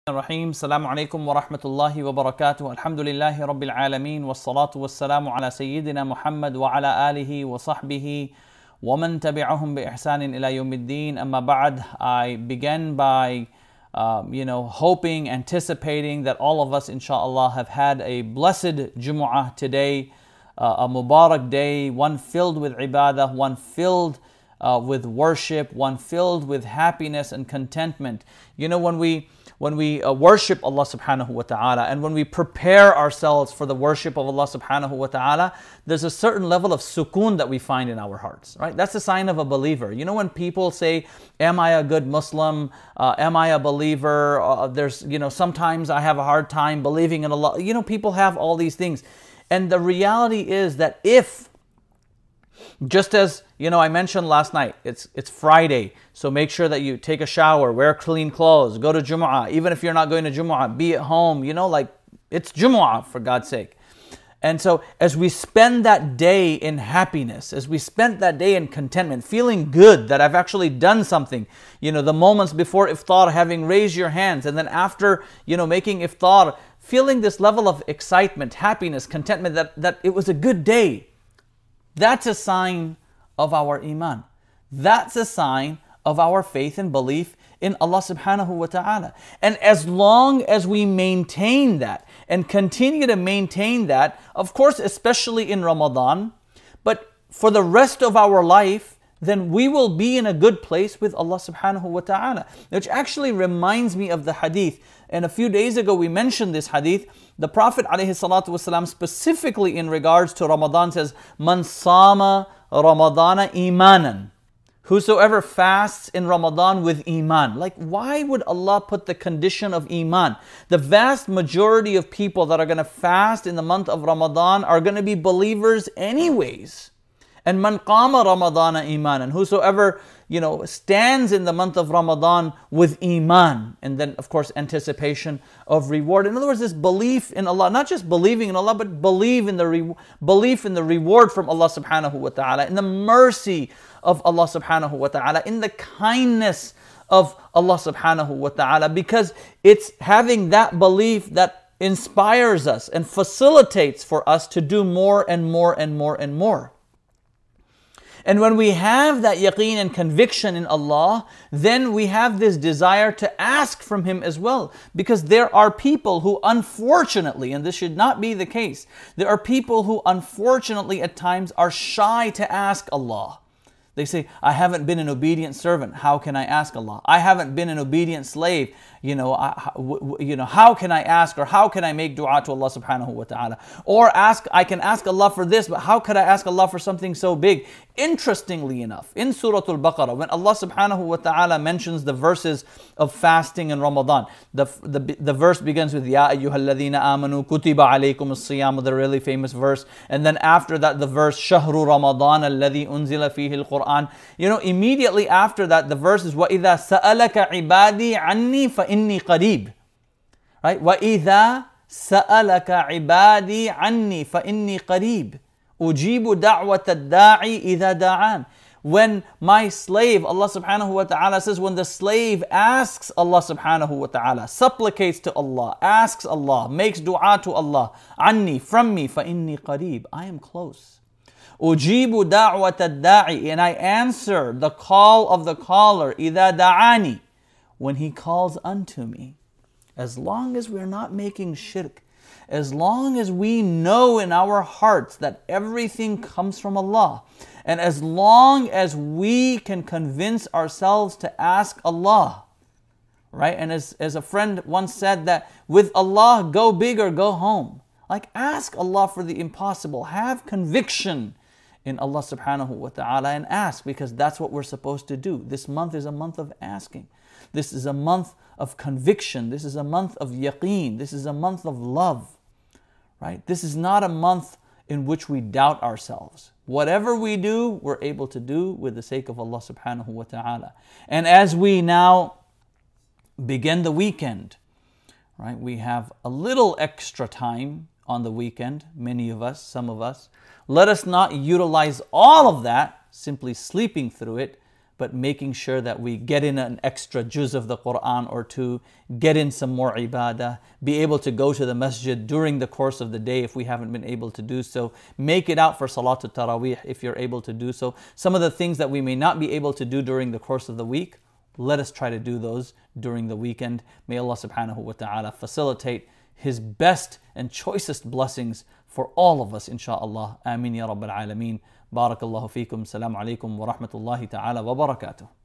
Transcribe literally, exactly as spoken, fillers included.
الرحيم السلام عليكم ورحمة الله وبركاته الحمد لله رب العالمين والصلاة والسلام على سيدنا محمد وعلى آله وصحبه ومن تبعهم بإحسان إلى يوم الدين. أما بعد, I began by uh, you know hoping, anticipating that all of us inshallah have had a blessed Jumu'ah today, uh, a Mubarak day, one filled with ibadah, one filled uh, with worship, one filled with happiness and contentment. You know, when we When we uh, worship Allah subhanahu wa ta'ala and when we prepare ourselves for the worship of Allah subhanahu wa ta'ala, there's a certain level of sukoon that we find in our hearts, right? That's a sign of a believer. You know, when people say, am I a good Muslim? Uh, am I a believer? Uh, there's, you know, sometimes I have a hard time believing in Allah. You know, people have all these things. And the reality is that if Just as, you know, I mentioned last night, it's it's Friday, so make sure that you take a shower, wear clean clothes, go to Jumu'ah. Even if you're not going to Jumu'ah, be at home, you know, like it's Jumu'ah for God's sake. And so as we spend that day in happiness, as we spend that day in contentment, feeling good that I've actually done something, you know, the moments before iftar, having raised your hands, and then after, you know, making iftar, feeling this level of excitement, happiness, contentment, that, that it was a good day. That's a sign of our iman. That's a sign of our faith and belief in Allah subhanahu wa ta'ala. And as long as we maintain that and continue to maintain that, of course, especially in Ramadan, but for the rest of our life, then we will be in a good place with Allah subhanahu wa ta'ala. Which actually reminds me of the hadith. And a few days ago we mentioned this hadith. The Prophet alayhi salatu wasalam, specifically in regards to Ramadan, says, Man sama Ramadana imanan. Whosoever fasts in Ramadan with iman. Like, why would Allah put the condition of iman? The vast majority of people that are going to fast in the month of Ramadan are going to be believers anyways. And man qama Ramadana iman, and whosoever, you know, stands in the month of Ramadan with iman, and then of course anticipation of reward. In other words, this belief in Allah, not just believing in Allah, but believe in the re- belief in the reward from Allah subhanahu wa ta'ala, in the mercy of Allah subhanahu wa ta'ala, in the kindness of Allah subhanahu wa ta'ala, because it's having that belief that inspires us and facilitates for us to do more and more and more and more. And when we have that yaqeen and conviction in Allah, then we have this desire to ask from Him as well. Because there are people who unfortunately, and this should not be the case, there are people who unfortunately at times are shy to ask Allah. They say, I haven't been an obedient servant. How can I ask Allah? I haven't been an obedient slave. You know, I, you know, how can I ask, or how can I make dua to Allah subhanahu wa ta'ala? Or ask, I can ask Allah for this, but how could I ask Allah for something so big? Interestingly enough, in Surah Al-Baqarah, when Allah subhanahu wa ta'ala mentions the verses of fasting in Ramadan, the, the, the verse begins with, Ya ayyuhalladhina amanu kutiba alaykum as-siyam, the really famous verse. And then after that, the verse, Shahru Ramadan alladhi unzila fihi al-Qur'an. You know, immediately after that, the verse is, وَإِذَا سَأَلَكَ عِبَادِي عَنِّي فَإِنِّي قَرِيبٌ. Right? وَإِذَا سَأَلَكَ عِبَادِي عَنِّي فَإِنِّي قَرِيبٌ. أُجِيبُ دَعْوَةَ الدَّاعِ إِذَا دَعَانِ. When my slave, Allah subhanahu wa ta'ala says, when the slave asks Allah subhanahu wa ta'ala, supplicates to Allah, asks Allah, makes dua to Allah, عَنِّي, from me, فَإِنِّي قَرِيبٌ. I am close. أُجِيبُ دَعْوَةَ الدَّاعِ, and I answer the call of the caller, إِذَا دَعَانِ, when he calls unto me. As long as we're not making shirk, as long as we know in our hearts that everything comes from Allah, and as long as we can convince ourselves to ask Allah, right? And as, as a friend once said, that with Allah, go big or go home. Like, ask Allah for the impossible. Have conviction in Allah subhanahu wa ta'ala and ask, because that's what we're supposed to do. This month is a month of asking. This is a month of conviction. This is a month of yaqeen. This is a month of love. Right? This is not a month in which we doubt ourselves. Whatever we do, we're able to do with the sake of Allah subhanahu wa ta'ala. And as we now begin the weekend, right, we have a little extra time on the weekend, many of us, some of us. Let us not utilize all of that simply sleeping through it, but making sure that we get in an extra juz of the Quran or two, get in some more ibadah, be able to go to the masjid during the course of the day if we haven't been able to do so. Make it out for Salatul Taraweeh if you're able to do so. Some of the things that we may not be able to do during the course of the week, let us try to do those during the weekend. May Allah subhanahu wa ta'ala facilitate His best and choicest blessings for all of us, insha'Allah. Ameen ya Rabbil Alameen. Barakallahu feekum. Salaam alaikum wa rahmatullahi ta'ala wa barakatuh.